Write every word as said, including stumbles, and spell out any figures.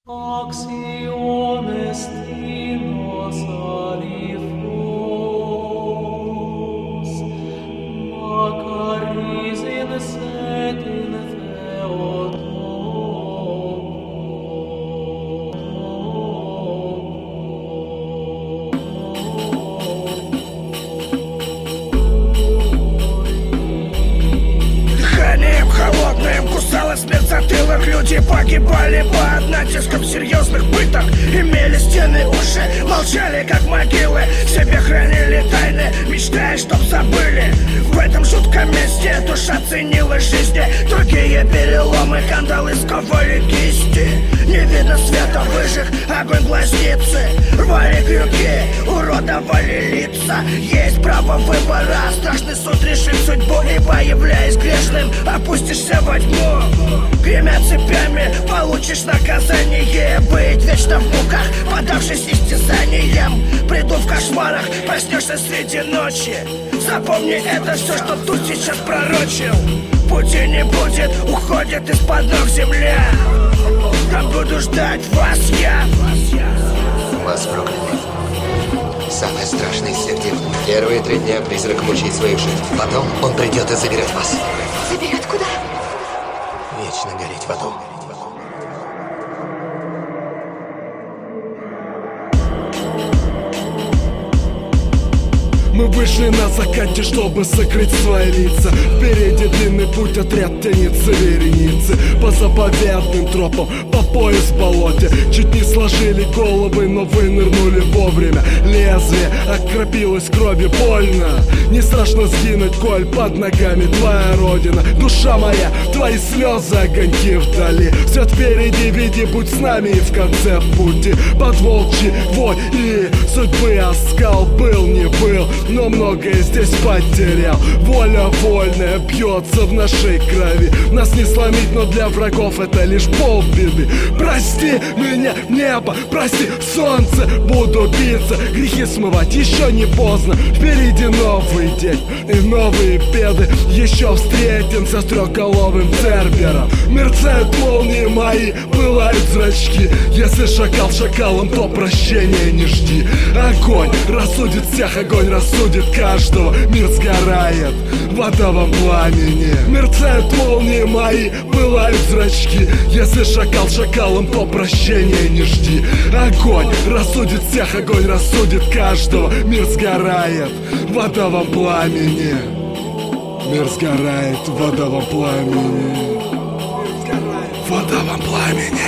Acción estinos alifos, Macaris in setin Дыханием холодным кусала смерть затылок. Люди погибали под натиском серьезных пыток. Имели стены уши, молчали как могилы. Себе хранили тайны, мечтая, чтоб забыли. В этом жутком месте душа ценила жизни. Другие переломы, кандалы сковали кисти. Не видно света выжиг, огонь глазницы. Рвали крюки, уродовали лица. Есть право выбора, страшный суд решит судьбу. Ибо, являясь грешным, опустишься во тьму. Гремя цепями, получишь наказание. Быть вечно в муках, подавшись истязаниям. Приду в кошмарах, проснешься среди ночи. Запомни это все, что тут сейчас пророчил. Пути не будет, уходит из-под ног земля. Там буду ждать вас я. Вас прокляли. Самое страшное из всех демонов. Первые три дня призрак мучает своих жертв. Потом он придет и заберет вас. Заберет куда? Вечно гореть в аду. Мы вышли на закате, чтобы сокрыть свои лица. Впереди длинный путь, отряд тянется вереницы. По заповедным тропам, по пояс в болоте. Чуть не сложили головы, но вынырнули вовремя. Лезвие окропилось кровью, больно. Не страшно сгинуть, коль под ногами твоя родина. Душа моя, твои слезы, огоньки вдали. Все впереди, веди, будь с нами и в конце пути. Под волчий вой и судьбы оскал. Был, не был, но многое здесь потерял. Воля вольная бьется в нашей крови. Нас не сломить, но для врагов это лишь полбеды. Прости меня, небо, прости, солнце. Буду биться, грехи смывать, еще не поздно. Впереди новый день и новые беды. Еще встретимся с трехголовым цербером. Мерцают молнии мои, пылают зрачки. Если шакал шакалом, то прощения не жди. Огонь рассудит всех, огонь рассудит каждого. Мир сгорает в адовом пламени. Мерцают молнии мои, пылают зрачки. Если шакал шакалом, то прощения не жди. Огонь рассудит всех, огонь рассудит каждого. Мир сгорает в адовом пламени. Мир сгорает в адовом пламени. В адовом пламени.